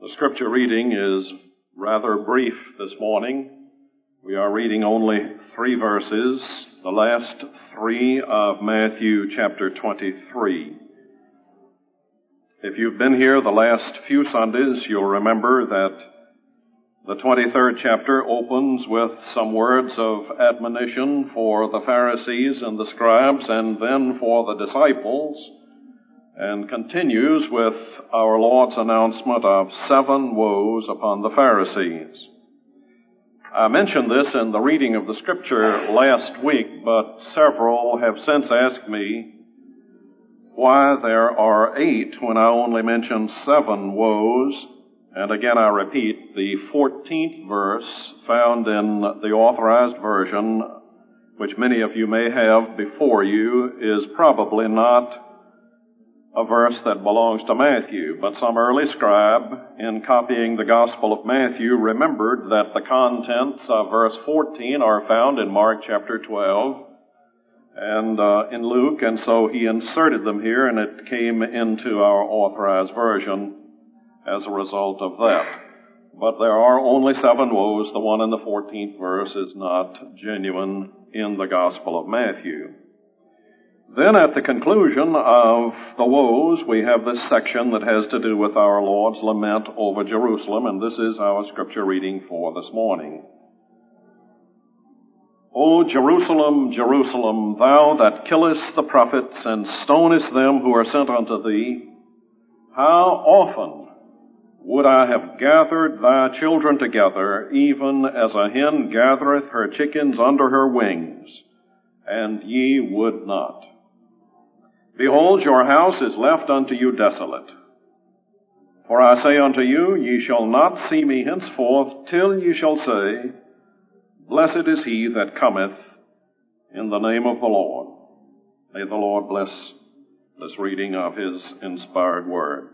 The scripture reading is rather brief this morning. We are reading only 3 verses, the last 3 of Matthew chapter 23. If you've been here the last few Sundays, you'll remember that the 23rd chapter opens with some words of admonition for the Pharisees and the scribes and then for the disciples, and continues with our Lord's announcement of 7 woes upon the Pharisees. I mentioned this in the reading of the scripture last week, but several have since asked me why there are 8 when I only mention 7 woes. And again I repeat, the 14th verse found in the Authorized Version, which many of you may have before you, is probably not a verse that belongs to Matthew, but some early scribe, in copying the Gospel of Matthew, remembered that the contents of verse 14 are found in Mark chapter 12 and in Luke, and so he inserted them here, and it came into our Authorized Version as a result of that. But there are only 7 woes. The one in the 14th verse is not genuine in the Gospel of Matthew. Then at the conclusion of the woes, we have this section that has to do with our Lord's lament over Jerusalem, and this is our scripture reading for this morning. O Jerusalem, Jerusalem, thou that killest the prophets and stonest them who are sent unto thee, how often would I have gathered thy children together, even as a hen gathereth her chickens under her wings, and ye would not. Behold, your house is left unto you desolate. For I say unto you, ye shall not see me henceforth, till ye shall say, Blessed is he that cometh in the name of the Lord. May the Lord bless this reading of his inspired word.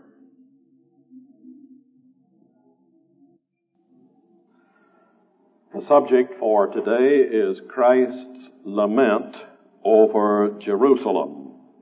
The subject for today is Christ's lament over Jerusalem.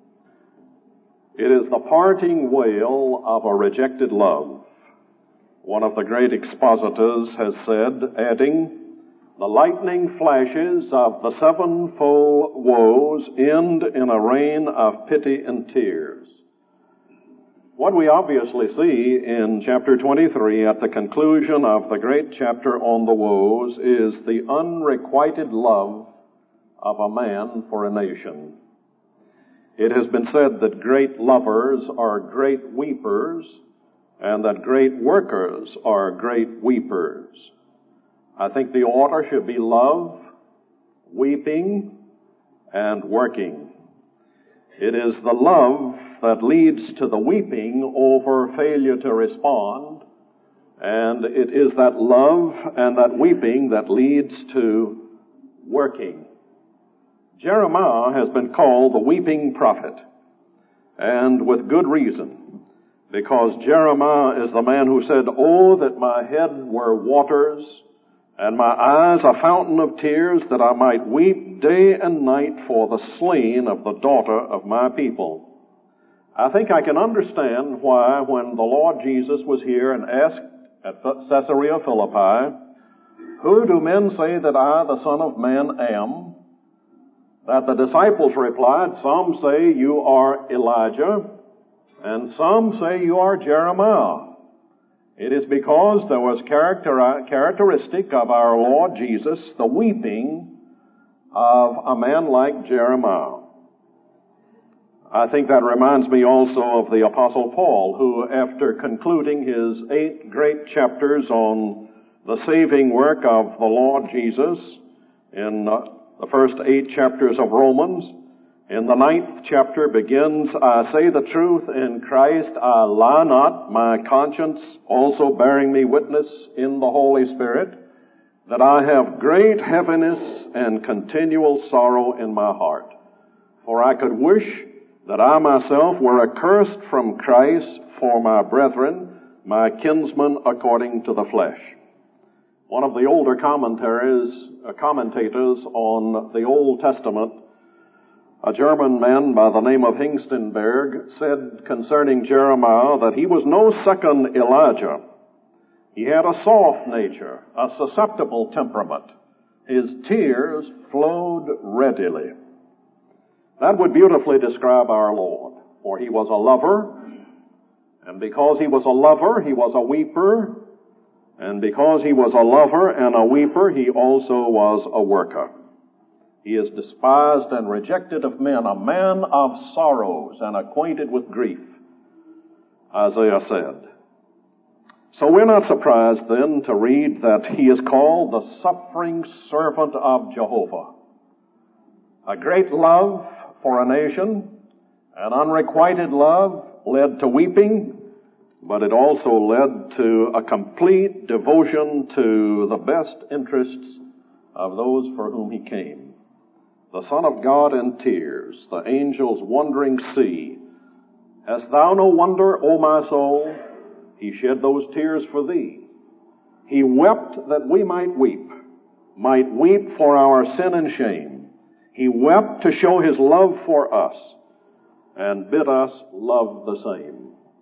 It is the parting wail of a rejected love. One of the great expositors has said, adding, the lightning flashes of the 7-fold woes end in a rain of pity and tears. What we obviously see in chapter 23 at the conclusion of the great chapter on the woes is the unrequited love of a man for a nation. It has been said that great lovers are great weepers, and that great workers are great weepers. I think the order should be love, weeping, and working. It is the love that leads to the weeping over failure to respond, and it is that love and that weeping that leads to working. Jeremiah has been called the weeping prophet, and with good reason, because Jeremiah is the man who said, Oh, that my head were waters, and my eyes a fountain of tears, that I might weep day and night for the slain of the daughter of my people. I think I can understand why, when the Lord Jesus was here and asked at Caesarea Philippi, Who do men say that I, the Son of Man, am? That the disciples replied, Some say you are Elijah, and some say you are Jeremiah. It is because there was characteristic of our Lord Jesus, the weeping of a man like Jeremiah. I think that reminds me also of the Apostle Paul, who, after concluding his 8 great chapters on the saving work of the Lord Jesus in the first 8 chapters of Romans, in the 9th chapter begins, I say the truth in Christ, I lie not, my conscience also bearing me witness in the Holy Spirit, that I have great heaviness and continual sorrow in my heart. For I could wish that I myself were accursed from Christ for my brethren, my kinsmen according to the flesh. One of the older commentators on the Old Testament, a German man by the name of Hengstenberg, said concerning Jeremiah that he was no second Elijah, He had a soft nature, a susceptible temperament. His tears flowed readily. That would beautifully describe our Lord, for he was a lover, and because he was a lover, he was a weeper, and because he was a lover and a weeper, he also was a worker. He is despised and rejected of men, a man of sorrows and acquainted with grief, Isaiah said. So we're not surprised then to read that he is called the suffering servant of Jehovah. A great love for a nation, an unrequited love led to weeping, but it also led to a complete devotion to the best interests of those for whom he came. The Son of God in tears, the angels wondering see. Hast thou no wonder, O my soul? He shed those tears for thee. He wept that we might weep for our sin and shame. He wept to show his love for us and bid us love the same.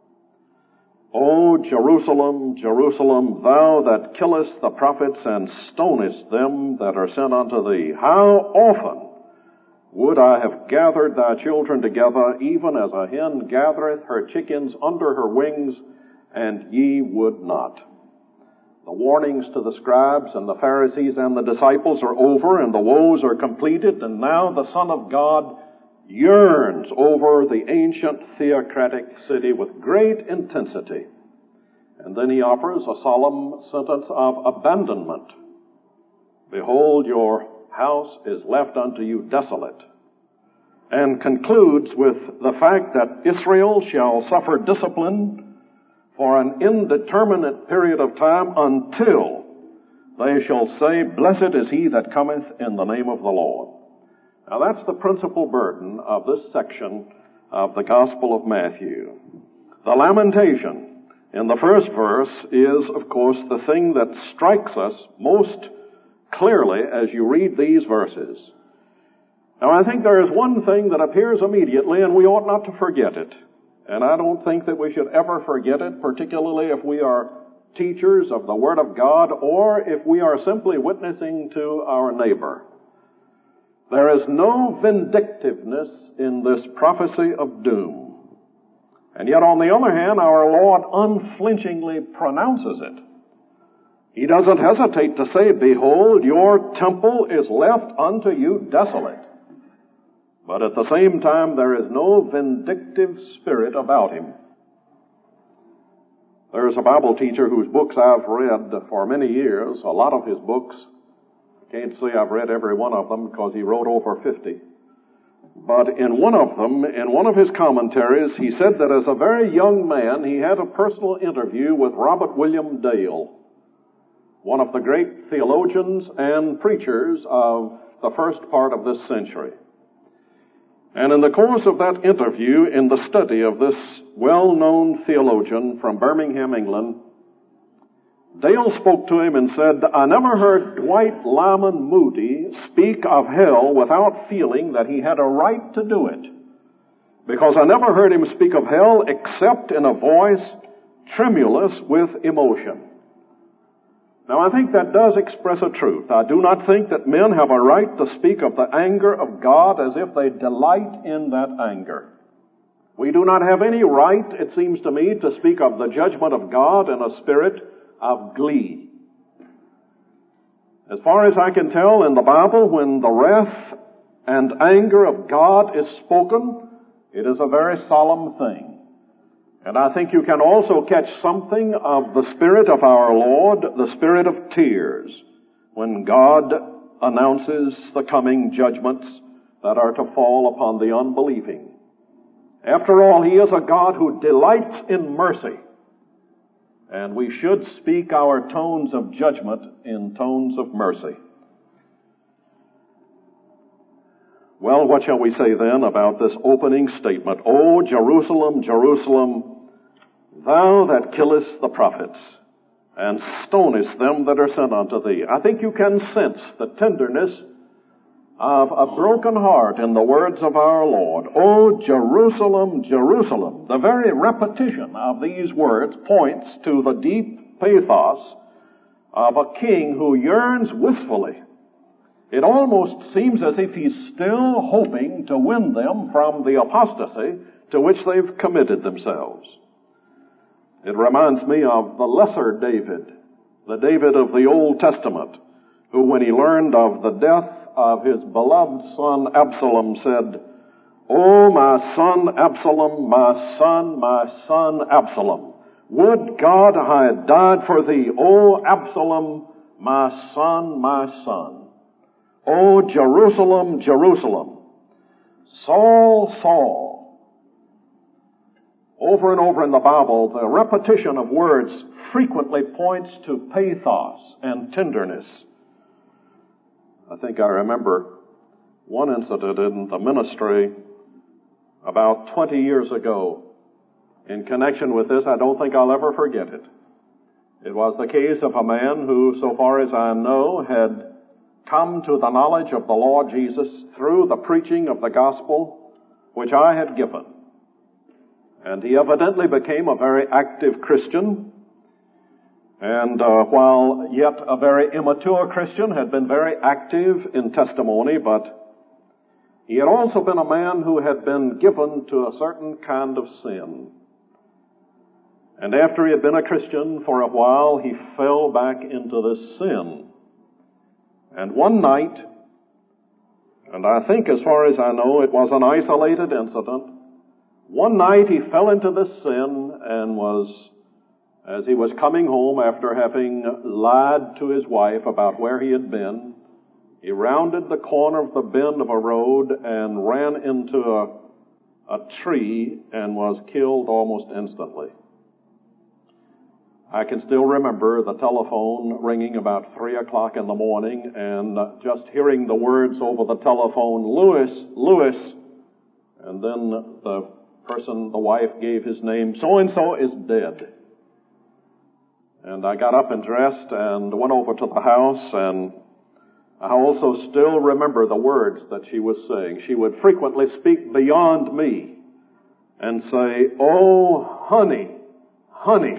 O Jerusalem, Jerusalem, thou that killest the prophets and stonest them that are sent unto thee, how often would I have gathered thy children together, even as a hen gathereth her chickens under her wings, and ye would not. The warnings to the scribes and the Pharisees and the disciples are over, and the woes are completed, and now the Son of God yearns over the ancient theocratic city with great intensity. And then he offers a solemn sentence of abandonment. Behold, your house is left unto you desolate. And concludes with the fact that Israel shall suffer discipline for an indeterminate period of time until they shall say, Blessed is he that cometh in the name of the Lord. Now that's the principal burden of this section of the Gospel of Matthew. The lamentation in the first verse is, of course, the thing that strikes us most clearly as you read these verses. Now I think there is one thing that appears immediately, and we ought not to forget it. And I don't think that we should ever forget it, particularly if we are teachers of the Word of God or if we are simply witnessing to our neighbor. There is no vindictiveness in this prophecy of doom. And yet, on the other hand, our Lord unflinchingly pronounces it. He doesn't hesitate to say, Behold, your temple is left unto you desolate. But at the same time, there is no vindictive spirit about him. There's a Bible teacher whose books I've read for many years, a lot of his books. I can't say I've read every one of them because he wrote over 50. But in one of them, in one of his commentaries, he said that as a very young man, he had a personal interview with Robert William Dale, one of the great theologians and preachers of the first part of this century. And in the course of that interview, in the study of this well-known theologian from Birmingham, England, Dale spoke to him and said, I never heard Dwight Lyman Moody speak of hell without feeling that he had a right to do it. Because I never heard him speak of hell except in a voice tremulous with emotion. Now I think that does express a truth. I do not think that men have a right to speak of the anger of God as if they delight in that anger. We do not have any right, it seems to me, to speak of the judgment of God in a spirit of glee. As far as I can tell in the Bible, when the wrath and anger of God is spoken, it is a very solemn thing. And I think you can also catch something of the Spirit of our Lord, the Spirit of tears, when God announces the coming judgments that are to fall upon the unbelieving. After all, He is a God who delights in mercy. And we should speak our tones of judgment in tones of mercy. Well, what shall we say then about this opening statement? O Jerusalem, Jerusalem, thou that killest the prophets, and stonest them that are sent unto thee. I think you can sense the tenderness of a broken heart in the words of our Lord. O Jerusalem, Jerusalem. The very repetition of these words points to the deep pathos of a king who yearns wistfully. It almost seems as if he's still hoping to win them from the apostasy to which they've committed themselves. It reminds me of the lesser David, the David of the Old Testament, who, when he learned of the death of his beloved son Absalom, said, "O my son Absalom, my son Absalom, would God I had died for thee, O Absalom, my son, my son. O Jerusalem, Jerusalem, Saul, Saul." Over and over in the Bible, the repetition of words frequently points to pathos and tenderness. I think I remember one incident in the ministry about 20 years ago. In connection with this, I don't think I'll ever forget it. It was the case of a man who, so far as I know, had come to the knowledge of the Lord Jesus through the preaching of the gospel which I had given. And he evidently became a very active Christian, and while yet a very immature Christian, had been very active in testimony, but he had also been a man who had been given to a certain kind of sin. And after he had been a Christian for a while, he fell back into this sin. And one night, and I think as far as I know it was an isolated incident, one night he fell into this sin and as he was coming home after having lied to his wife about where he had been, he rounded the corner of the bend of a road and ran into a tree and was killed almost instantly. I can still remember the telephone ringing about 3 o'clock in the morning and just hearing the words over the telephone, "Lewis, Lewis," and then the person, the wife, gave his name, "So-and-so is dead." And I got up and dressed and went over to the house, and I also still remember the words that she was saying. She would frequently speak beyond me and say, "Oh, honey, honey,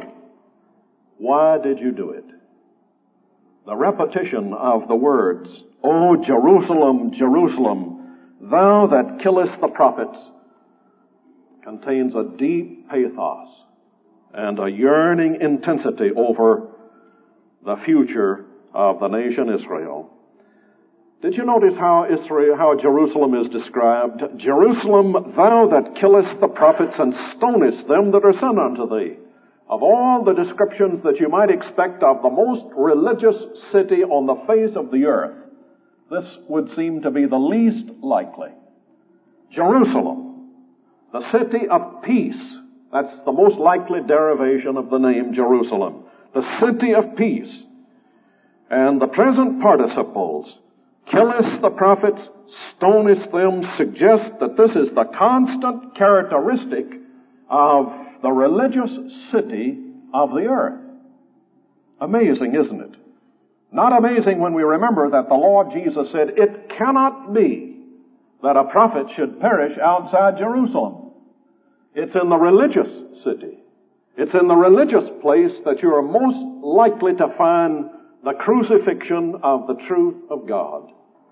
why did you do it?" The repetition of the words, "O Jerusalem, Jerusalem, thou that killest the prophets," contains a deep pathos and a yearning intensity over the future of the nation Israel. Did you notice how Jerusalem is described? "Jerusalem, thou that killest the prophets and stonest them that are sent unto thee." Of all the descriptions that you might expect of the most religious city on the face of the earth, this would seem to be the least likely. Jerusalem, the city of peace. That's the most likely derivation of the name Jerusalem. The city of peace. And the present participles, "killest the prophets, stonest them," suggest that this is the constant characteristic of the religious city of the earth. Amazing, isn't it? Not amazing when we remember that the Lord Jesus said, "It cannot be that a prophet should perish outside Jerusalem." It's in the religious city. It's in the religious place that you are most likely to find the crucifixion of the truth of God.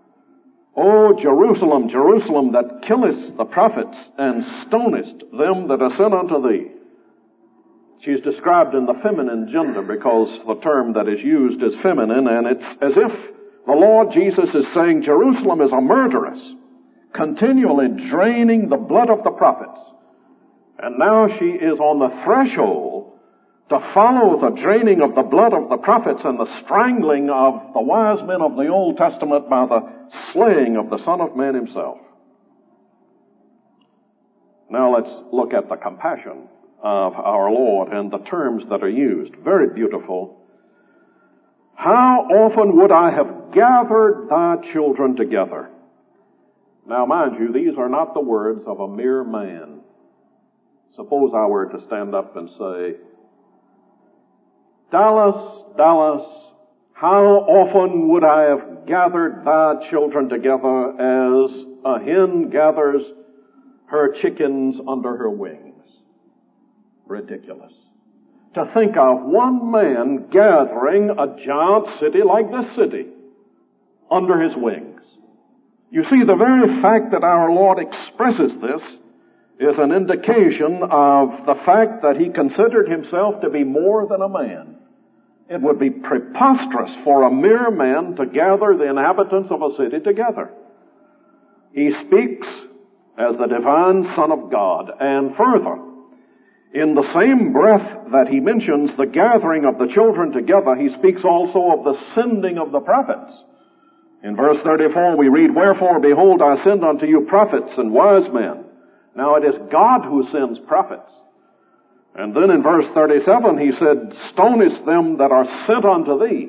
"O Jerusalem, Jerusalem, that killest the prophets and stonest them that are sent unto thee." She's described in the feminine gender because the term that is used is feminine, and it's as if the Lord Jesus is saying Jerusalem is a murderess, continually draining the blood of the prophets. And now she is on the threshold to follow the draining of the blood of the prophets and the strangling of the wise men of the Old Testament by the slaying of the Son of Man himself. Now let's look at the compassion of our Lord and the terms that are used. Very beautiful. "How often would I have gathered thy children together." Now mind you, these are not the words of a mere man. Suppose I were to stand up and say, "Dallas, Dallas, how often would I have gathered thy children together as a hen gathers her chickens under her wings?" Ridiculous. to think of one man gathering a giant city like this city under his wings. You see, the very fact that our Lord expresses this is an indication of the fact that he considered himself to be more than a man. It would be preposterous for a mere man to gather the inhabitants of a city together. He speaks as the divine Son of God. And further, in the same breath that he mentions the gathering of the children together, he speaks also of the sending of the prophets. In verse 34 we read, "Wherefore, behold, I send unto you prophets and wise men." Now it is God who sends prophets. And then in verse 37 he said, "Stonest them that are sent unto thee."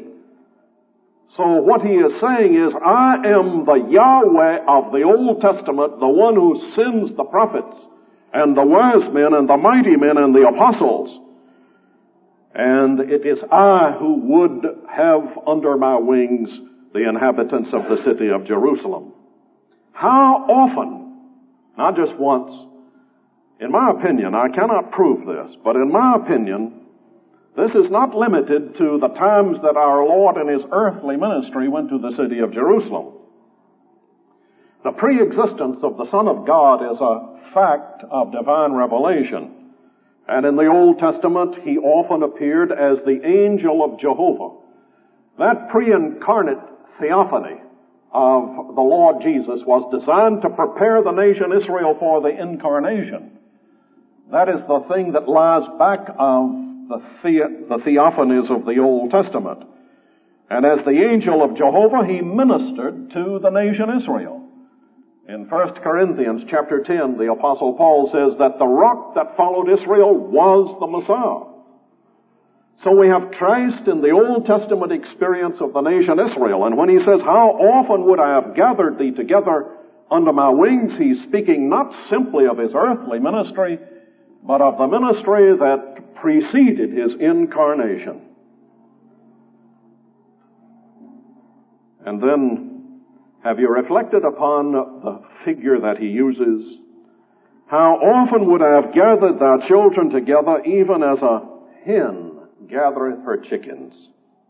So what he is saying is, I am the Yahweh of the Old Testament, the one who sends the prophets and the wise men and the mighty men and the apostles. And it is I who would have under my wings the inhabitants of the city of Jerusalem. How often, not just once, in my opinion, I cannot prove this, but in my opinion, this is not limited to the times that our Lord in his earthly ministry went to the city of Jerusalem. The pre-existence of the Son of God is a fact of divine revelation. And in the Old Testament, he often appeared as the angel of Jehovah. That pre-incarnate theophany of the Lord Jesus was designed to prepare the nation Israel for the incarnation. That is the thing that lies back of the theophanies of the Old Testament. And as the angel of Jehovah, he ministered to the nation Israel. In 1 Corinthians chapter 10, the Apostle Paul says that the rock that followed Israel was the Messiah. So we have Christ in the Old Testament experience of the nation Israel. And when he says, "How often would I have gathered thee together under my wings," he's speaking not simply of his earthly ministry, but of the ministry that preceded his incarnation. And then, have you reflected upon the figure that he uses? "How often would I have gathered thy children together, even as a hen gathereth her chickens."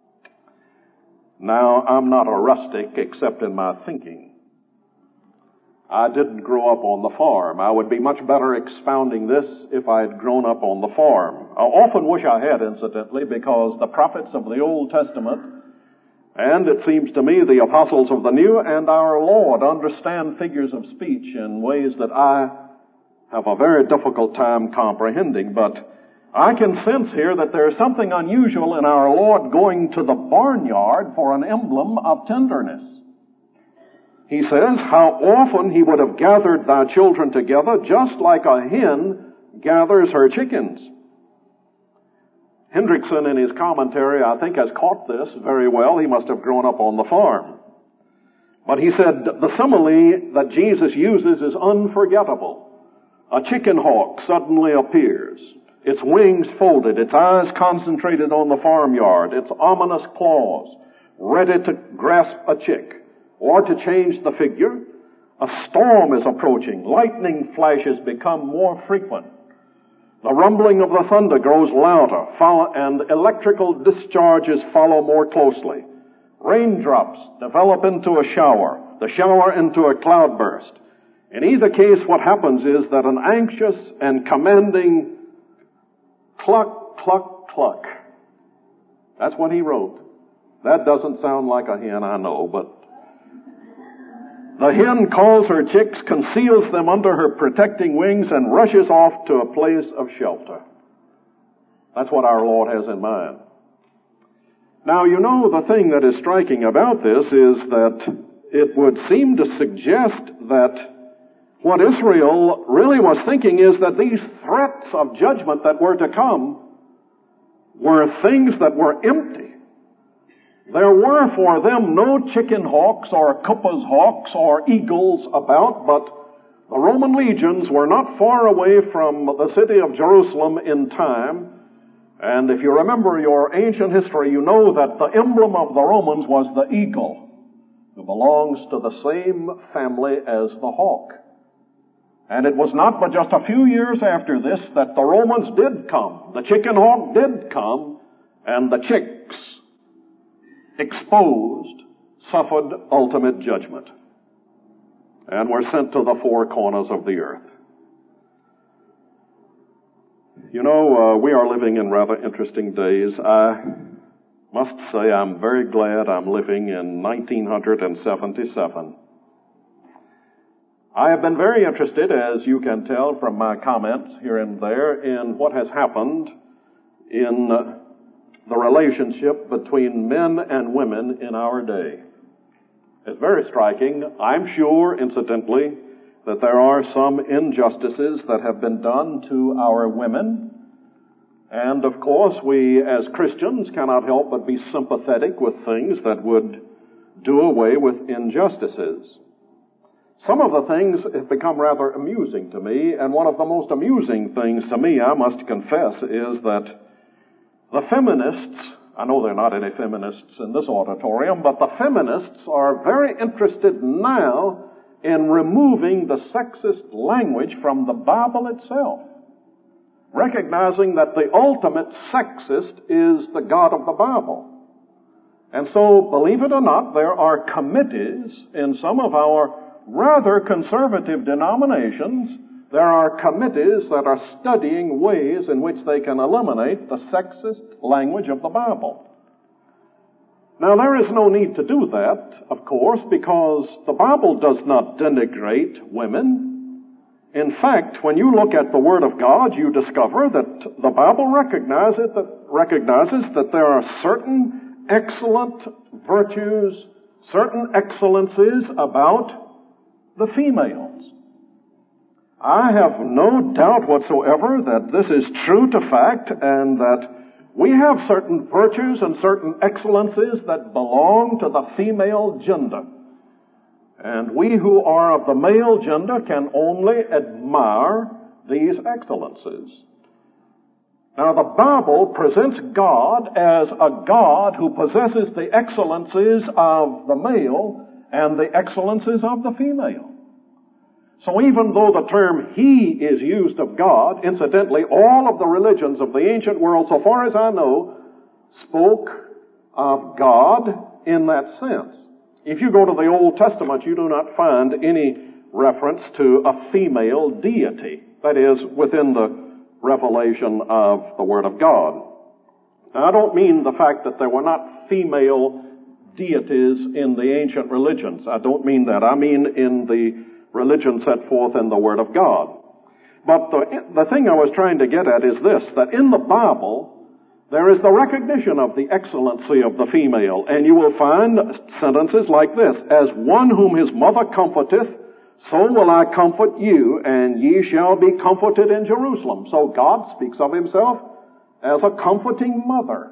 Now, I'm not a rustic except in my thinking. I didn't grow up on the farm. I would be much better expounding this if I had grown up on the farm. I often wish I had, incidentally, because the prophets of the Old Testament, and it seems to me the apostles of the New, and our Lord understand figures of speech in ways that I have a very difficult time comprehending. But I can sense here that there's something unusual in our Lord going to the barnyard for an emblem of tenderness. He says, "How often he would have gathered thy children together, just like a hen gathers her chickens." Hendrickson, in his commentary, I think has caught this very well. He must have grown up on the farm. But he said the simile that Jesus uses is unforgettable. A chicken hawk suddenly appears, its wings folded, its eyes concentrated on the farmyard, its ominous claws ready to grasp a chick. Or to change the figure, a storm is approaching. Lightning flashes become more frequent. The rumbling of the thunder grows louder, and electrical discharges follow more closely. Raindrops develop into a shower, the shower into a cloudburst. In either case, what happens is that an anxious and commanding cluck, cluck, cluck. That's what he wrote. That doesn't sound like a hen, I know, but the hen calls her chicks, conceals them under her protecting wings, and rushes off to a place of shelter. That's what our Lord has in mind. Now, you know, the thing that is striking about this is that it would seem to suggest that what Israel really was thinking is that these threats of judgment that were to come were things that were empty. There were for them no chicken hawks or Cuppa's hawks or eagles about, but the Roman legions were not far away from the city of Jerusalem in time. And if you remember your ancient history, you know that the emblem of the Romans was the eagle, who belongs to the same family as the hawk. And it was not but just a few years after this that the Romans did come. The chicken hawk did come, and the chicks, exposed, suffered ultimate judgment and were sent to the four corners of the earth. You know, we are living in rather interesting days. I must say I'm very glad I'm living in 1977. I have been very interested, as you can tell from my comments here and there, in what has happened in the relationship between men and women in our day. It's very striking. I'm sure, incidentally, that there are some injustices that have been done to our women. And of course, we as Christians cannot help but be sympathetic with things that would do away with injustices. Some of the things have become rather amusing to me, and one of the most amusing things to me, I must confess, is that the feminists, I know there are not any feminists in this auditorium, but the feminists are very interested now in removing the sexist language from the Bible itself, recognizing that the ultimate sexist is the God of the Bible. And so, believe it or not, there are committees in some of our rather conservative denominations. There are committees that are studying ways in which they can eliminate the sexist language of the Bible. Now, there is no need to do that, of course, because the Bible does not denigrate women. In fact, when you look at the Word of God, you discover that the Bible recognizes that there are certain excellent virtues, certain excellencies about the females. I have no doubt whatsoever that this is true to fact, and that we have certain virtues and certain excellencies that belong to the female gender. And we who are of the male gender can only admire these excellencies. Now, the Bible presents God as a God who possesses the excellencies of the male and the excellencies of the female. So even though the term He is used of God, incidentally, all of the religions of the ancient world, so far as I know, spoke of God in that sense. If you go to the Old Testament, you do not find any reference to a female deity. That is, within the revelation of the Word of God. Now, I don't mean the fact that there were not female deities in the ancient religions. I don't mean that. I mean in the religion set forth in the Word of God. But the thing I was trying to get at is this, that in the Bible, there is the recognition of the excellency of the female, and you will find sentences like this: as one whom his mother comforteth, so will I comfort you, and ye shall be comforted in Jerusalem. So God speaks of himself as a comforting mother.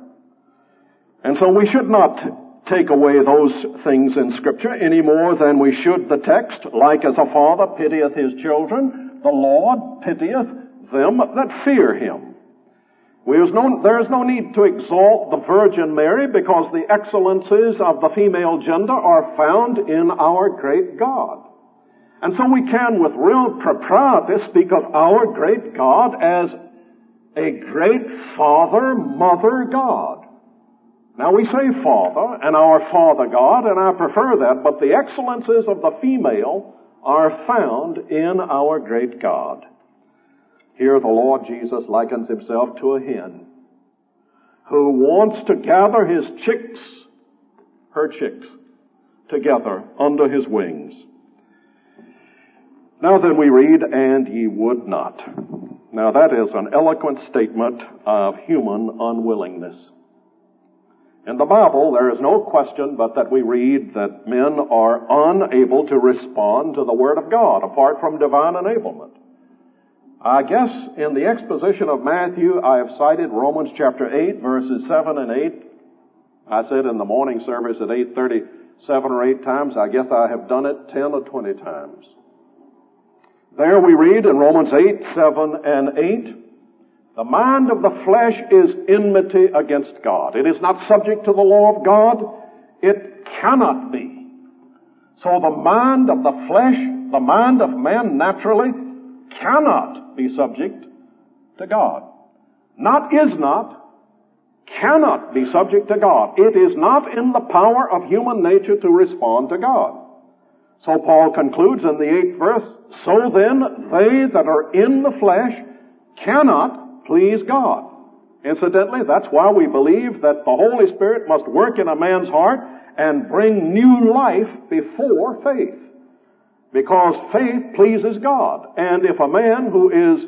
And so we should not take away those things in Scripture any more than we should the text, like as a father pitieth his children, the Lord pitieth them that fear him. There is no need to exalt the Virgin Mary, because the excellencies of the female gender are found in our great God. And so we can with real propriety speak of our great God as a great Father, Mother God. Now we say Father and our Father God, and I prefer that, but the excellences of the female are found in our great God. Here the Lord Jesus likens himself to a hen who wants to gather her chicks, together under his wings. Now then we read, and ye would not. Now that is an eloquent statement of human unwillingness. In the Bible, there is no question but that we read that men are unable to respond to the Word of God apart from divine enablement. I guess in the exposition of Matthew, I have cited Romans chapter 8, verses 7 and 8. I said in the morning service at 8:30, 7 or 8 times. I guess I have done it 10 or 20 times. There we read in Romans 8, 7 and 8, the mind of the flesh is enmity against God. It is not subject to the law of God. It cannot be. So the mind of the flesh, the mind of man naturally, cannot be subject to God. Not is not, cannot be subject to God. It is not in the power of human nature to respond to God. So Paul concludes in the 8th verse, so then they that are in the flesh cannot please God. Incidentally, that's why we believe that the Holy Spirit must work in a man's heart and bring new life before faith. Because faith pleases God. And if a man who is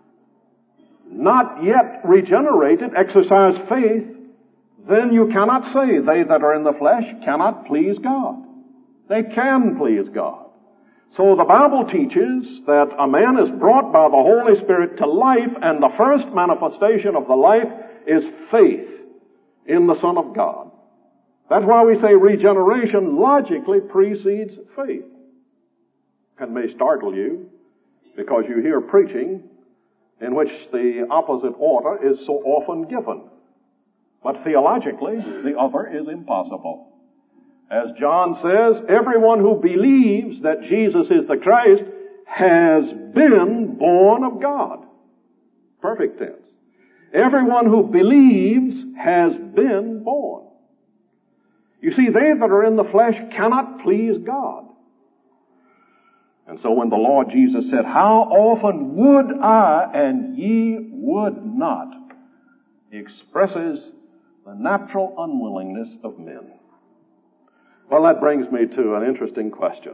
not yet regenerated exercise faith, then you cannot say they that are in the flesh cannot please God. They can please God. So the Bible teaches that a man is brought by the Holy Spirit to life, and the first manifestation of the life is faith in the Son of God. That's why we say regeneration logically precedes faith. It may startle you because you hear preaching in which the opposite order is so often given. But theologically, the other is impossible. As John says, everyone who believes that Jesus is the Christ has been born of God. Perfect tense. Everyone who believes has been born. You see, they that are in the flesh cannot please God. And so when the Lord Jesus said, how often would I and ye would not, he expresses the natural unwillingness of men. Well, that brings me to an interesting question.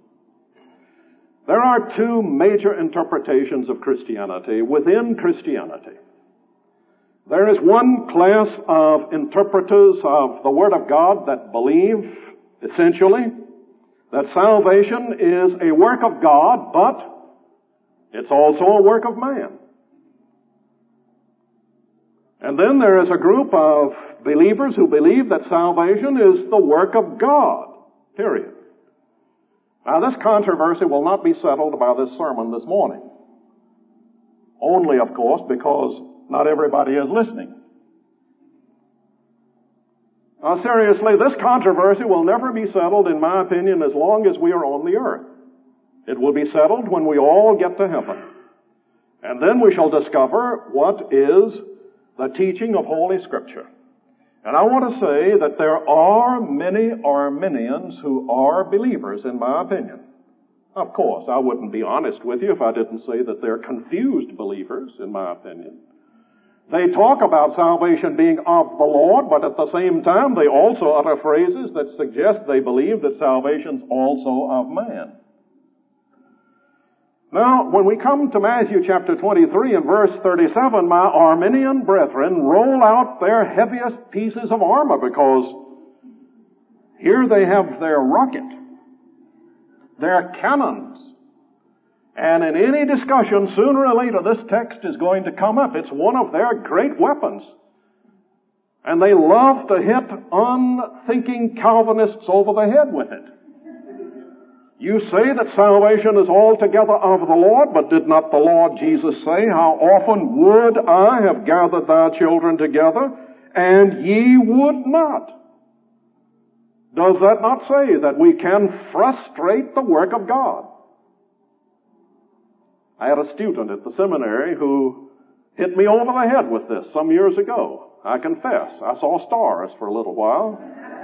There are two major interpretations of Christianity within Christianity. There is one class of interpreters of the Word of God that believe, essentially, that salvation is a work of God, but it's also a work of man. And then there is a group of believers who believe that salvation is the work of God, period. Now, this controversy will not be settled by this sermon this morning. Only, of course, because not everybody is listening. Now, seriously, this controversy will never be settled, in my opinion, as long as we are on the earth. It will be settled when we all get to heaven. And then we shall discover what is the teaching of Holy Scripture. And I want to say that there are many Arminians who are believers, in my opinion. Of course, I wouldn't be honest with you if I didn't say that they're confused believers, in my opinion. They talk about salvation being of the Lord, but at the same time they also utter phrases that suggest they believe that salvation's also of man. Now, when we come to Matthew chapter 23 and verse 37, my Arminian brethren roll out their heaviest pieces of armor, because here they have their rocket, their cannons. And in any discussion, sooner or later, this text is going to come up. It's one of their great weapons. And they love to hit unthinking Calvinists over the head with it. You say that salvation is altogether of the Lord, but did not the Lord Jesus say, how often would I have gathered thy children together, and ye would not? Does that not say that we can frustrate the work of God? I had a student at the seminary who hit me over the head with this some years ago. I confess, I saw stars for a little while.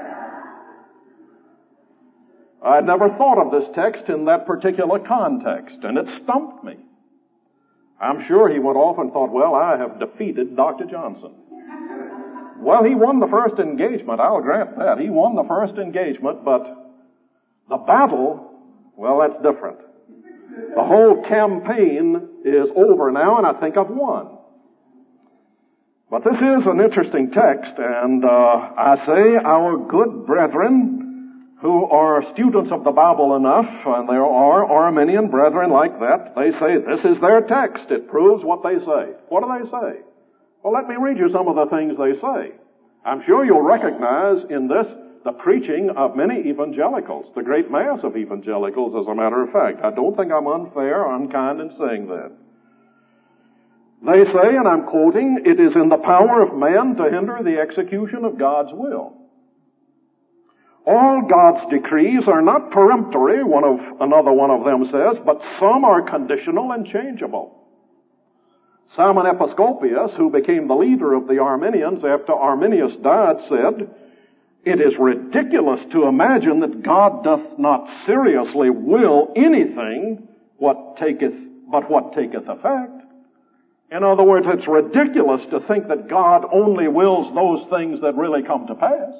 I had never thought of this text in that particular context, and it stumped me. I'm sure he went off and thought, well, I have defeated Dr. Johnson. Well, he won the first engagement, I'll grant that. He won the first engagement, but the battle, well, that's different. The whole campaign is over now, and I think I've won. But this is an interesting text, and I say our good brethren who are students of the Bible enough, and there are Arminian brethren like that, they say this is their text. It proves what they say. What do they say? Well, let me read you some of the things they say. I'm sure you'll recognize in this the preaching of many evangelicals, the great mass of evangelicals, as a matter of fact. I don't think I'm unfair or unkind in saying that. They say, and I'm quoting, it is in the power of man to hinder the execution of God's will. All God's decrees are not peremptory, another one of them says, but some are conditional and changeable. Simon Episcopius, who became the leader of the Arminians after Arminius died, said, "It is ridiculous to imagine that God doth not seriously will anything but what taketh effect." In other words, it's ridiculous to think that God only wills those things that really come to pass.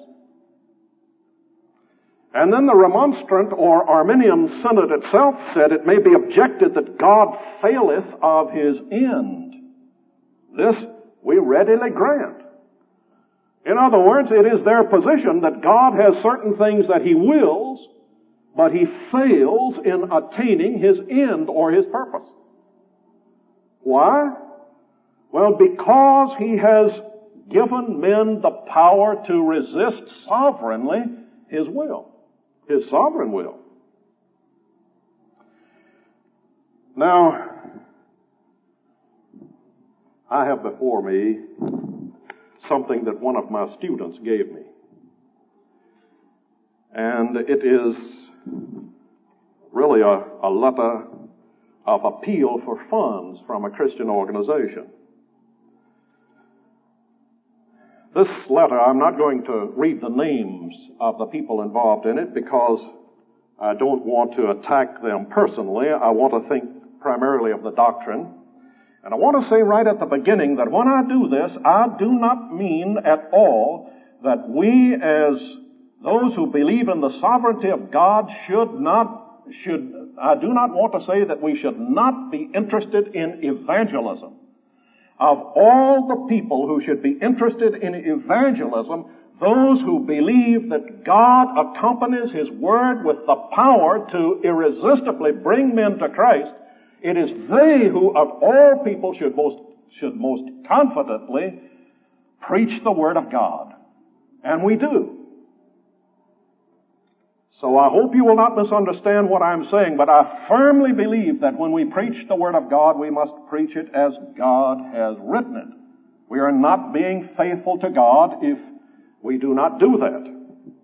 And then the Remonstrant or Arminian Synod itself said it may be objected that God faileth of his end. This we readily grant. In other words, it is their position that God has certain things that he wills, but he fails in attaining his end or his purpose. Why? Well, because he has given men the power to resist sovereignly his will. His sovereign will. Now, I have before me something that one of my students gave me. And it is really a letter of appeal for funds from a Christian organization. This letter, I'm not going to read the names of the people involved in it because I don't want to attack them personally. I want to think primarily of the doctrine. And I want to say right at the beginning that when I do this, I do not mean at all that we as those who believe in the sovereignty of God I do not want to say that we should not be interested in evangelism. Of all the people who should be interested in evangelism, those who believe that God accompanies his word with the power to irresistibly bring men to Christ, it is they who of all people should most confidently preach the word of God. And we do. So I hope you will not misunderstand what I'm saying, but I firmly believe that when we preach the word of God, we must preach it as God has written it. We are not being faithful to God if we do not do that.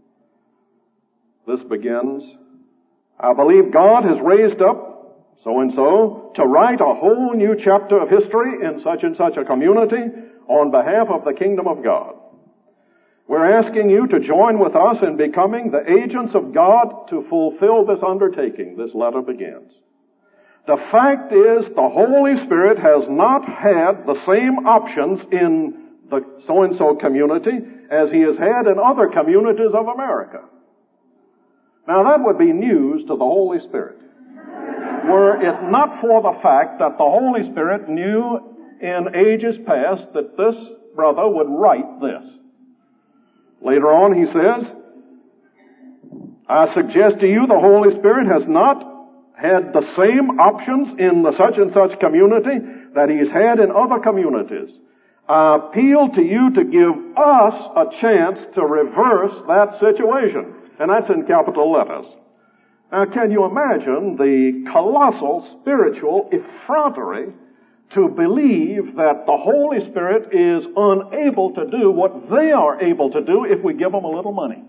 This begins, "I believe God has raised up so-and-so to write a whole new chapter of history in such and such a community on behalf of the kingdom of God. We're asking you to join with us in becoming the agents of God to fulfill this undertaking." This letter begins. "The fact is, the Holy Spirit has not had the same options in the so-and-so community as he has had in other communities of America." Now that would be news to the Holy Spirit. Were it not for the fact that the Holy Spirit knew in ages past that this brother would write this. Later on he says, "I suggest to you the Holy Spirit has not had the same options in the such and such community that he's had in other communities. I appeal to you to give us a chance to reverse that situation." And that's in capital letters. Now can you imagine the colossal spiritual effrontery to believe that the Holy Spirit is unable to do what they are able to do if we give them a little money?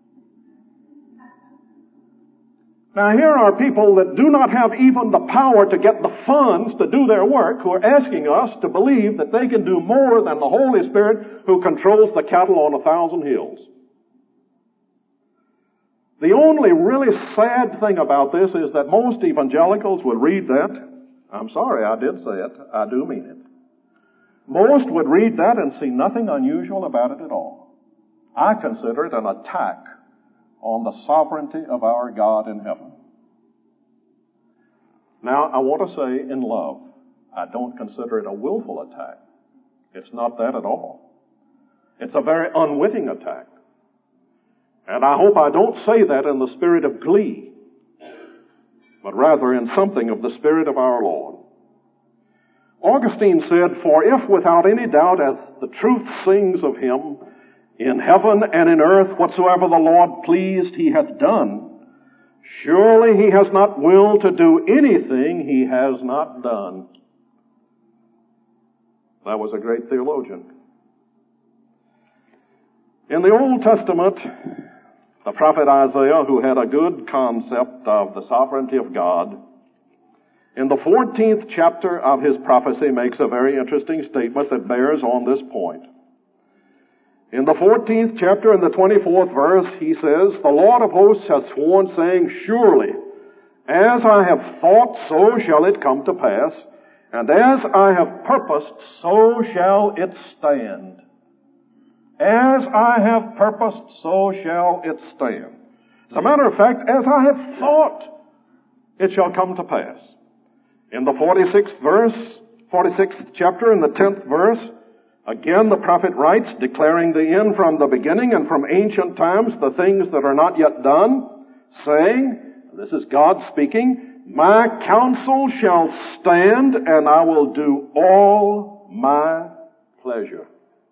Now here are people that do not have even the power to get the funds to do their work who are asking us to believe that they can do more than the Holy Spirit who controls the cattle on 1,000 hills. The only really sad thing about this is that most evangelicals would read that. I'm sorry, I did say it. I do mean it. Most would read that and see nothing unusual about it at all. I consider it an attack on the sovereignty of our God in heaven. Now, I want to say in love, I don't consider it a willful attack. It's not that at all. It's a very unwitting attack. And I hope I don't say that in the spirit of glee, but rather in something of the Spirit of our Lord. Augustine said, "For if without any doubt as the truth sings of him, in heaven and in earth whatsoever the Lord pleased he hath done, surely he has not willed to do anything he has not done." That was a great theologian. In the Old Testament, the prophet Isaiah, who had a good concept of the sovereignty of God, in the 14th chapter of his prophecy makes a very interesting statement that bears on this point. In the 14th chapter, in the 24th verse, he says, "The Lord of hosts has sworn, saying, Surely, as I have thought, so shall it come to pass, and as I have purposed, so shall it stand." As I have purposed, so shall it stand. As a matter of fact, as I have thought, it shall come to pass. In the 46th chapter, in the 10th verse, again the prophet writes, declaring the end from the beginning and from ancient times, the things that are not yet done, saying, this is God speaking, "My counsel shall stand, and I will do all my pleasure."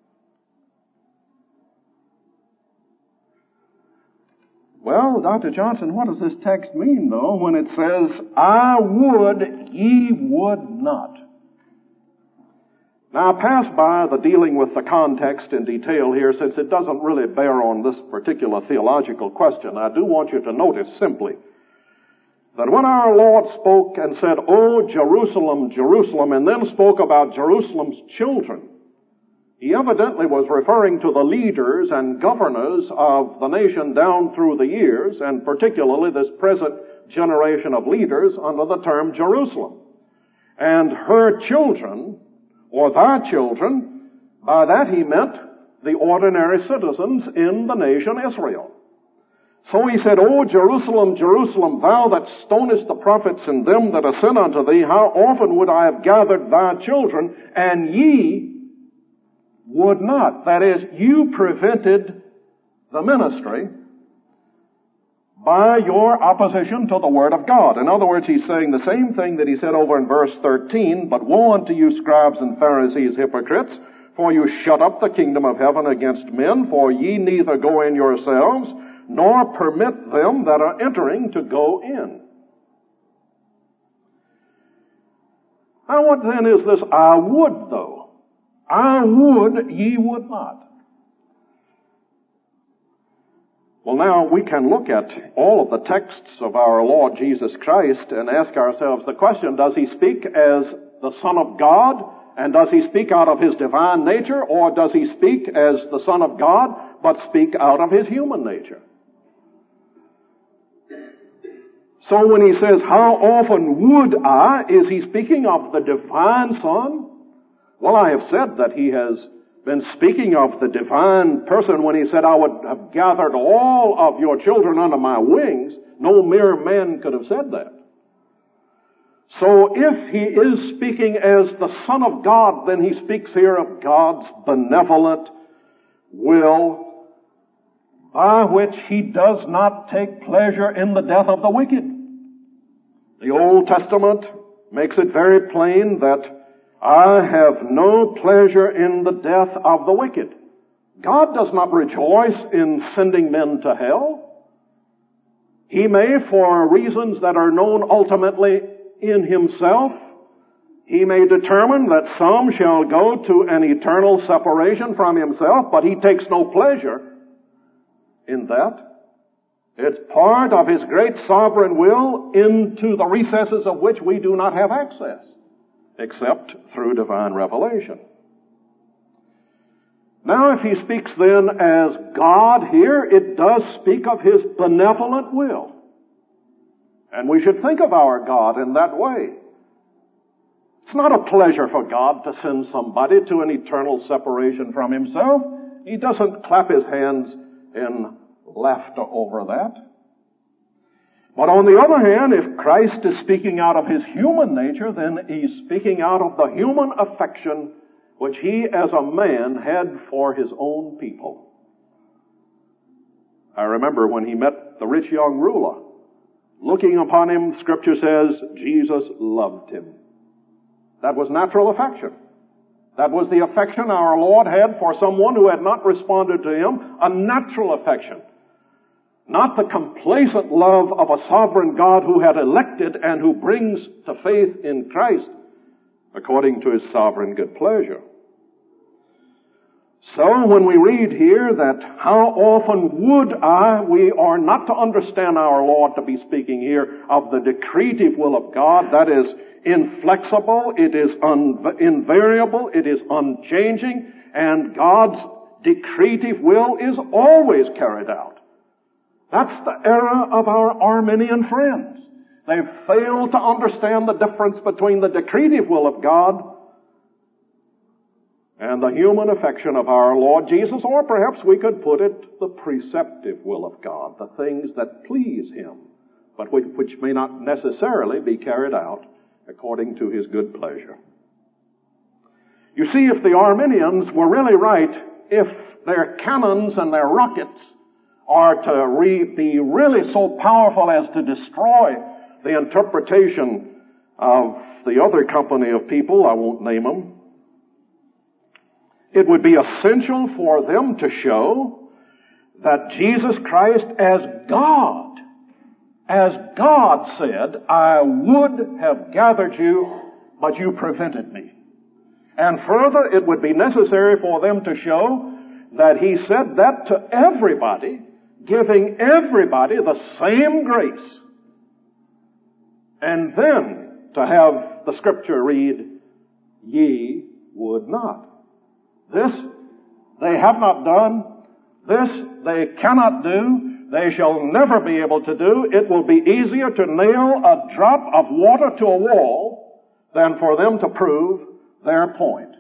Well, Dr. Johnson, what does this text mean, though, when it says, "I would, ye would not"? Now, I pass by the dealing with the context in detail here, since it doesn't really bear on this particular theological question. I do want you to notice simply that when our Lord spoke and said, "O Jerusalem, Jerusalem," and then spoke about Jerusalem's children, he evidently was referring to the leaders and governors of the nation down through the years, and particularly this present generation of leaders under the term Jerusalem. And her children, or thy children, by that he meant the ordinary citizens in the nation Israel. So he said, "O Jerusalem, Jerusalem, thou that stonest the prophets and them that are sent unto thee, how often would I have gathered thy children, and ye would not." That is, you prevented the ministry by your opposition to the Word of God. In other words, he's saying the same thing that he said over in verse 13, "But woe unto you, scribes and Pharisees, hypocrites, for you shut up the kingdom of heaven against men, for ye neither go in yourselves, nor permit them that are entering to go in." Now what then is this "I would," though? "I would, ye would not." Well, now we can look at all of the texts of our Lord Jesus Christ and ask ourselves the question, does he speak as the Son of God, and does he speak out of his divine nature, or does he speak as the Son of God, but speak out of his human nature? So when he says, "How often would I," is he speaking of the divine Son? Well, I have said that he has been speaking of the divine person when he said, "I would have gathered all of your children under my wings." No mere man could have said that. So if he is speaking as the Son of God, then he speaks here of God's benevolent will, by which he does not take pleasure in the death of the wicked. The Old Testament makes it very plain that "I have no pleasure in the death of the wicked." God does not rejoice in sending men to hell. He may, for reasons that are known ultimately in himself, he may determine that some shall go to an eternal separation from himself, but he takes no pleasure in that. It's part of his great sovereign will into the recesses of which we do not have access, except through divine revelation. Now, if he speaks then as God here, it does speak of his benevolent will. And we should think of our God in that way. It's not a pleasure for God to send somebody to an eternal separation from himself. He doesn't clap his hands in laughter over that. But on the other hand, if Christ is speaking out of his human nature, then he's speaking out of the human affection which he as a man had for his own people. I remember when he met the rich young ruler. Looking upon him, Scripture says, Jesus loved him. That was natural affection. That was the affection our Lord had for someone who had not responded to him, a natural affection. Not the complacent love of a sovereign God who had elected and who brings to faith in Christ according to his sovereign good pleasure. So when we read here that how often would we are not to understand our Lord to be speaking here of the decretive will of God. That is inflexible, it is invariable, it is unchanging, and God's decretive will is always carried out. That's the error of our Arminian friends. They've failed to understand the difference between the decretive will of God and the human affection of our Lord Jesus, or perhaps we could put it, the preceptive will of God, the things that please Him, but which may not necessarily be carried out according to His good pleasure. You see, if the Arminians were really right, if their cannons and their rockets are to be really so powerful as to destroy the interpretation of the other company of people, I won't name them, it would be essential for them to show that Jesus Christ as God said, I would have gathered you, but you prevented me. And further, it would be necessary for them to show that He said that to everybody, giving everybody the same grace. And then to have the Scripture read, ye would not. This they have not done. This they cannot do. They shall never be able to do. It will be easier to nail a drop of water to a wall than for them to prove their point.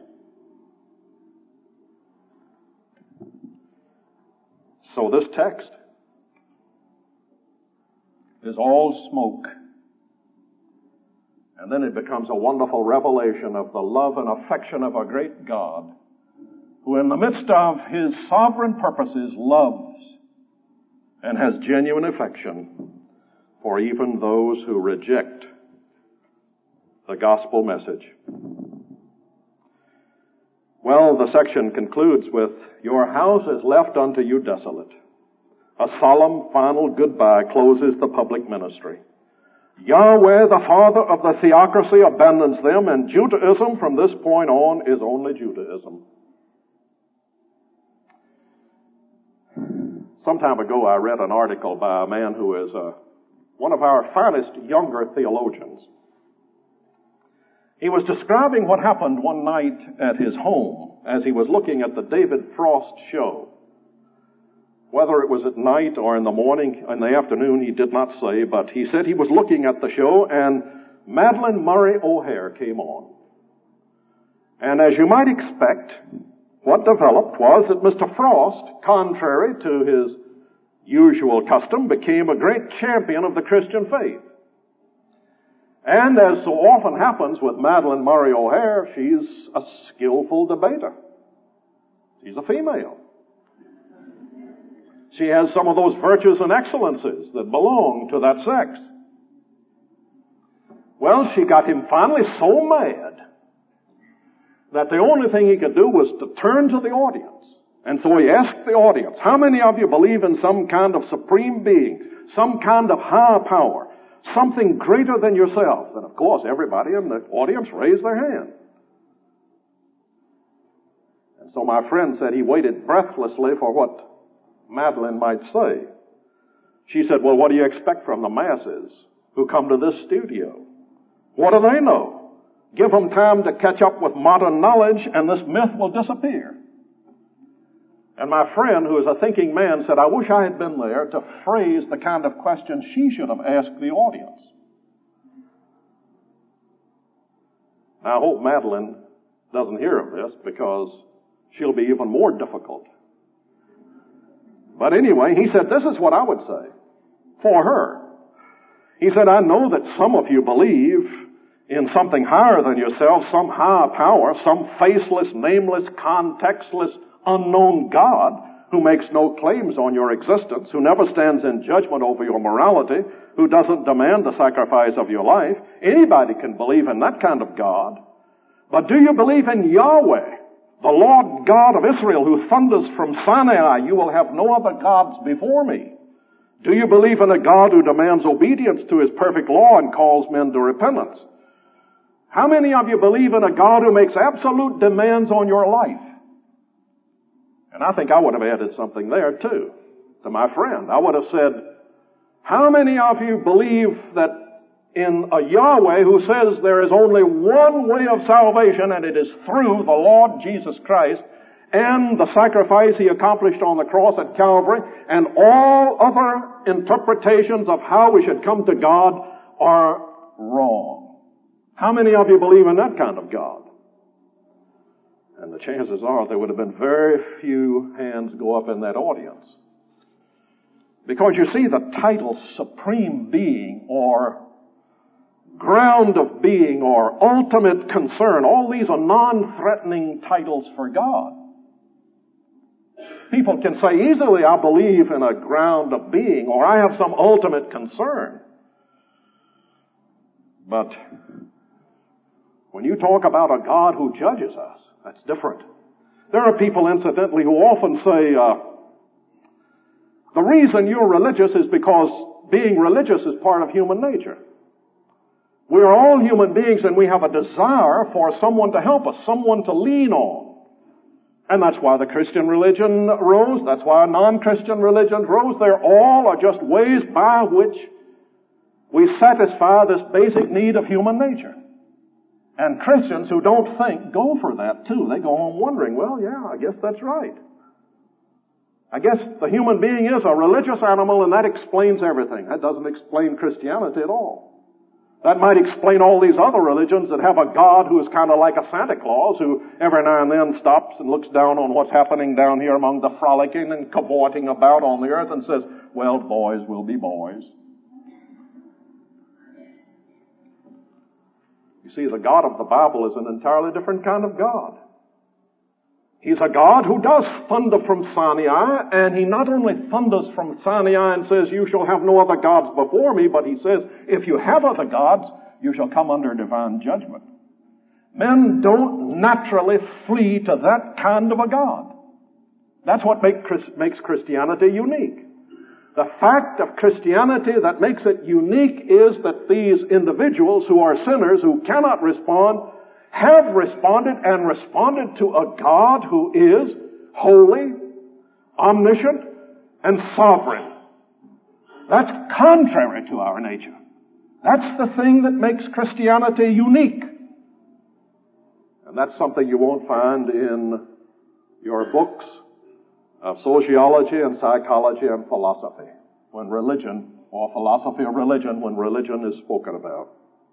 So this text is all smoke. And then it becomes a wonderful revelation of the love and affection of a great God, who in the midst of His sovereign purposes loves and has genuine affection for even those who reject the gospel message. Well, the section concludes with, your house is left unto you desolate. A solemn final goodbye closes the public ministry. Yahweh, the Father of the theocracy, abandons them, and Judaism from this point on is only Judaism. Some time ago, I read an article by a man who is one of our finest younger theologians. He was describing what happened one night at his home as he was looking at the David Frost show. Whether it was at night or in the morning, in the afternoon, he did not say, but he said he was looking at the show and Madeleine Murray O'Hair came on. And as you might expect, what developed was that Mr. Frost, contrary to his usual custom, became a great champion of the Christian faith. And as so often happens with Madeleine Murray O'Hair, she's a skillful debater. She's a female. She has some of those virtues and excellences that belong to that sex. Well, she got him finally so mad that the only thing he could do was to turn to the audience. And so he asked the audience, how many of you believe in some kind of supreme being, some kind of higher power, something greater than yourselves? And of course, everybody in the audience raised their hand. And so my friend said he waited breathlessly for what Madeleine might say. She said, well, what do you expect from the masses who come to this studio? What do they know? Give them time to catch up with modern knowledge and this myth will disappear. And my friend, who is a thinking man, said, I wish I had been there to phrase the kind of question she should have asked the audience. Now, I hope Madeleine doesn't hear of this because she'll be even more difficult. But anyway, he said, this is what I would say for her. He said, I know that some of you believe in something higher than yourself, some higher power, some faceless, nameless, contextless, unknown God who makes no claims on your existence, who never stands in judgment over your morality, who doesn't demand the sacrifice of your life. Anybody can believe in that kind of God. But do you believe in Yahweh, the Lord God of Israel, who thunders from Sinai, you will have no other gods before me? Do you believe in a God who demands obedience to His perfect law and calls men to repentance? How many of you believe in a God who makes absolute demands on your life? And I think I would have added something there too, to my friend. I would have said, how many of you believe that in a Yahweh who says there is only one way of salvation, and it is through the Lord Jesus Christ and the sacrifice He accomplished on the cross at Calvary, and all other interpretations of how we should come to God are wrong? How many of you believe in that kind of God? And the chances are there would have been very few hands go up in that audience. Because you see, the title Supreme Being or Ground of Being or Ultimate Concern, all these are non-threatening titles for God. People can say easily, I believe in a ground of being, or I have some ultimate concern. But when you talk about a God who judges us, that's different. There are people, incidentally, who often say, the reason you're religious is because being religious is part of human nature. We are all human beings and we have a desire for someone to help us, someone to lean on. And that's why the Christian religion rose. That's why non-Christian religions rose. They're all are just ways by which we satisfy this basic need of human nature. And Christians who don't think go for that too. They go home wondering, well, yeah, I guess that's right. I guess the human being is a religious animal and that explains everything. That doesn't explain Christianity at all. That might explain all these other religions that have a God who is kind of like a Santa Claus who every now and then stops and looks down on what's happening down here among the frolicking and cavorting about on the earth and says, well, boys will be boys. You see, the God of the Bible is an entirely different kind of God. He's a God who does thunder from Sinai, and He not only thunders from Sinai and says, you shall have no other gods before me, but He says, if you have other gods, you shall come under divine judgment. Men don't naturally flee to that kind of a God. That's what makes Christianity unique. The fact of Christianity that makes it unique is that these individuals who are sinners, who cannot respond, have responded and responded to a God who is holy, omniscient, and sovereign. That's contrary to our nature. That's the thing that makes Christianity unique. And that's something you won't find in your books of sociology and psychology and philosophy when religion, or philosophy of religion, when religion is spoken about.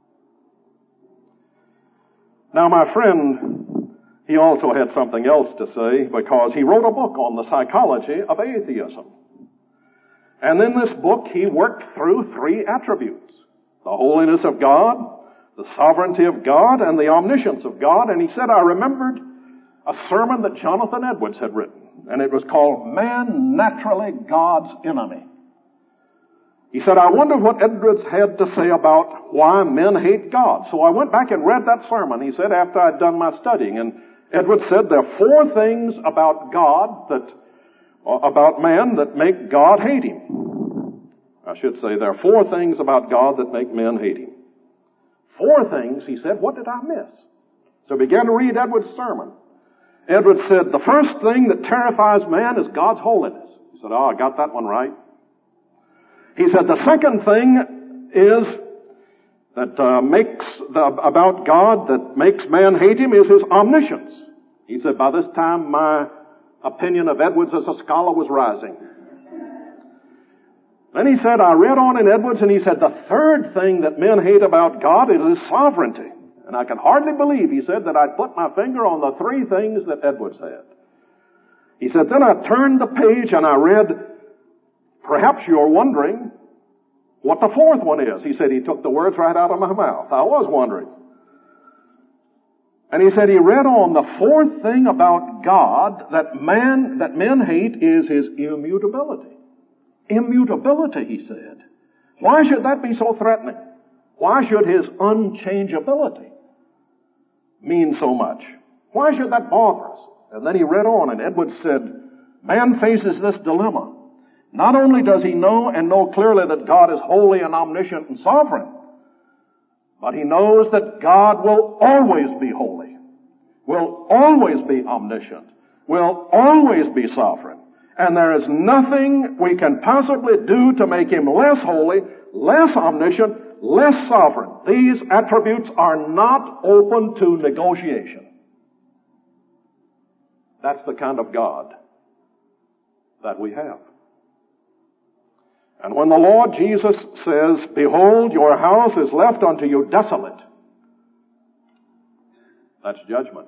Now, my friend, he also had something else to say because he wrote a book on the psychology of atheism. And in this book, he worked through three attributes: the holiness of God, the sovereignty of God, and the omniscience of God. And he said, I remembered a sermon that Jonathan Edwards had written, and it was called Man Naturally God's Enemy. He said, I wondered what Edwards had to say about why men hate God. So I went back and read that sermon, he said, after I'd done my studying. And Edwards said there are four things about God about man that make God hate Him. I should say there are four things about God that make men hate Him. Four things, he said, what did I miss? So I began to read Edwards' sermon. Edwards said, the first thing that terrifies man is God's holiness. He said, I got that one right. He said the second thing is that about God that makes man hate Him is His omniscience. He said by this time my opinion of Edwards as a scholar was rising. Then he said, I read on in Edwards and he said the third thing that men hate about God is His sovereignty. And I can hardly believe, he said, that I put my finger on the three things that Edwards had. He said, then I turned the page and I read, perhaps you're wondering what the fourth one is. He said he took the words right out of my mouth. I was wondering. And he said he read on the fourth thing about God that men hate is His immutability. Immutability, he said. Why should that be so threatening? Why should His unchangeability mean so much? Why should that bother us? And then he read on, and Edwards said, man faces this dilemma. Not only does he know and know clearly that God is holy and omniscient and sovereign, but he knows that God will always be holy, will always be omniscient, will always be sovereign. And there is nothing we can possibly do to make him less holy, less omniscient, less sovereign. These attributes are not open to negotiation. That's the kind of God that we have. And when the Lord Jesus says, "Behold, your house is left unto you desolate," that's judgment.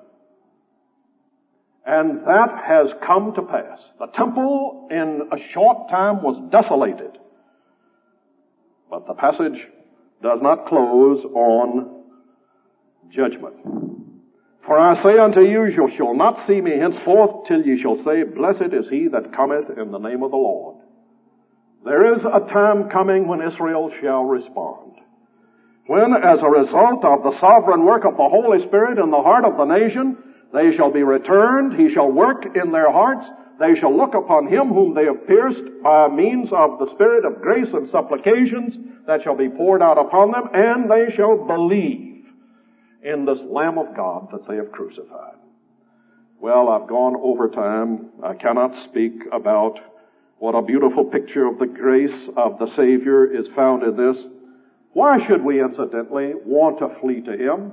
And that has come to pass. The temple in a short time was desolated. But the passage does not close on judgment. "For I say unto you, you shall not see me henceforth till ye shall say, Blessed is he that cometh in the name of the Lord." There is a time coming when Israel shall respond. When, as a result of the sovereign work of the Holy Spirit in the heart of the nation, they shall be returned, he shall work in their hearts, they shall look upon him whom they have pierced by means of the Spirit of grace and supplications that shall be poured out upon them, and they shall believe in this Lamb of God that they have crucified. Well, I've gone over time. I cannot speak about what a beautiful picture of the grace of the Savior is found in this. Why should we, incidentally, want to flee to him?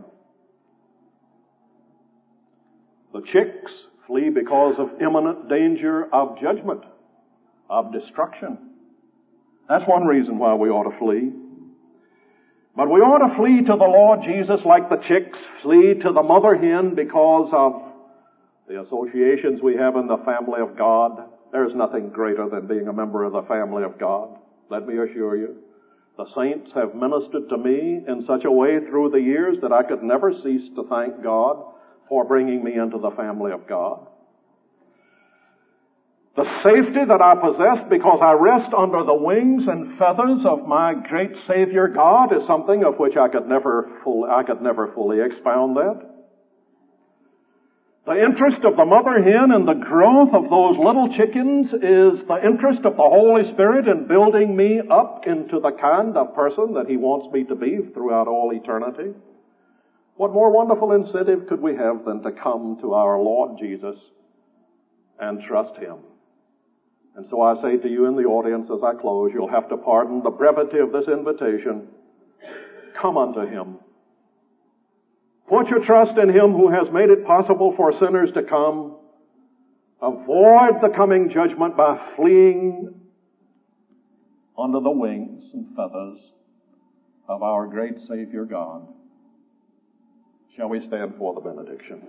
The chicks flee because of imminent danger of judgment, of destruction. That's one reason why we ought to flee. But we ought to flee to the Lord Jesus like the chicks flee to the mother hen because of the associations we have in the family of God. There's nothing greater than being a member of the family of God, let me assure you. The saints have ministered to me in such a way through the years that I could never cease to thank God for bringing me into the family of God. The safety that I possess because I rest under the wings and feathers of my great Savior God is something of which I could never fully expound that. The interest of the mother hen in the growth of those little chickens is the interest of the Holy Spirit in building me up into the kind of person that he wants me to be throughout all eternity. What more wonderful incentive could we have than to come to our Lord Jesus and trust him? And so I say to you in the audience as I close, you'll have to pardon the brevity of this invitation. Come unto him. Put your trust in him who has made it possible for sinners to come. Avoid the coming judgment by fleeing under the wings and feathers of our great Savior God. Shall we stand for the benediction?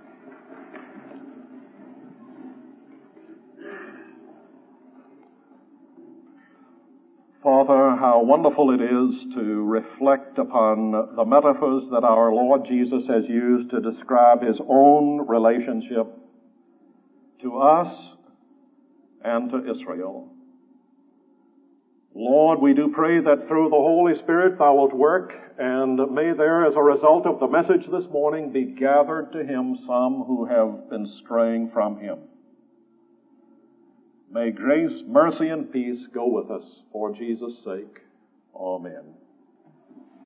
Father, how wonderful it is to reflect upon the metaphors that our Lord Jesus has used to describe his own relationship to us and to Israel. Lord, we do pray that through the Holy Spirit thou wilt work, and may there, as a result of the message this morning, be gathered to him some who have been straying from him. May grace, mercy, and peace go with us for Jesus' sake. Amen.